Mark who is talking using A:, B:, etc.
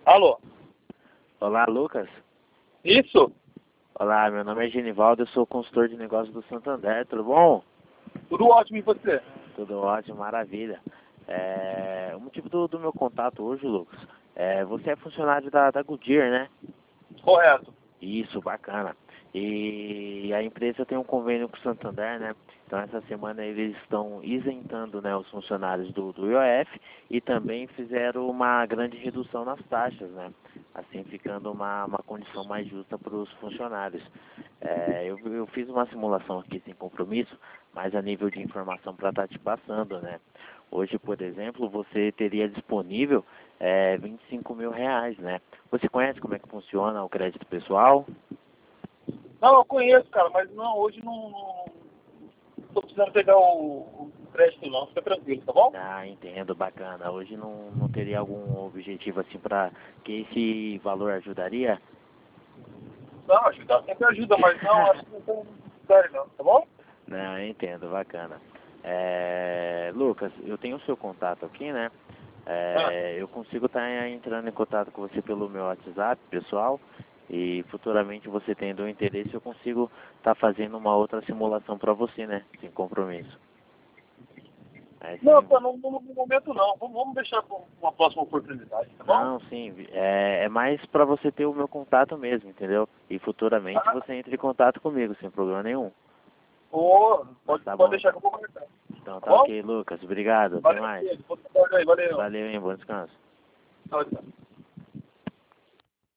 A: Alô?
B: Olá, Lucas.
A: Isso?
B: Olá, meu nome é Genivaldo, eu sou consultor de negócios do Santander, tudo bom?
A: Tudo ótimo, e você?
B: Tudo ótimo, maravilha. O motivo do meu contato hoje, Lucas, você é funcionário da Goodyear, né?
A: Correto.
B: Isso, bacana. E a empresa tem um convênio com o Santander, né? Então essa semana eles estão isentando, né, os funcionários do IOF e também fizeram uma grande redução nas taxas, né? Assim ficando uma condição mais justa para os funcionários. Eu fiz uma simulação aqui sem compromisso, mas a nível de informação para estar te passando, né? Hoje, por exemplo, você teria disponível 25 mil reais, né? Você conhece como é que funciona o crédito pessoal?
A: Não, eu conheço, cara, mas não, hoje não tô precisando pegar o crédito não, fica tranquilo, tá bom?
B: Ah, entendo, bacana. Hoje não teria algum objetivo assim para que esse valor ajudaria?
A: Não, ajudar sempre ajuda, mas não, acho que não tem necessidade não, tá bom?
B: Não, eu entendo, bacana. Lucas, eu tenho o seu contato aqui, né?
A: Ah,
B: Eu consigo estar entrando em contato com você pelo meu WhatsApp, pessoal, e futuramente você tendo um interesse, eu consigo estar fazendo uma outra simulação para você, né? Sem compromisso.
A: não,
B: Assim,
A: tá, no momento não, vamos deixar para uma próxima oportunidade, tá bom?
B: não, sim, é mais para você ter o meu contato mesmo, entendeu? E futuramente
A: Ah,
B: você entre em contato comigo, sem problema nenhum.
A: pode,
B: Tá
A: pode
B: bom,
A: deixar
B: então.
A: que eu vou marcar,
B: Então
A: tá
B: tá
A: bom?
B: ok, Lucas. Obrigado. Até
A: Valeu,
B: mais.
A: Pedro, aí, valeu.
B: Valeu, hein? Bom descanso.
A: Tchau, tchau.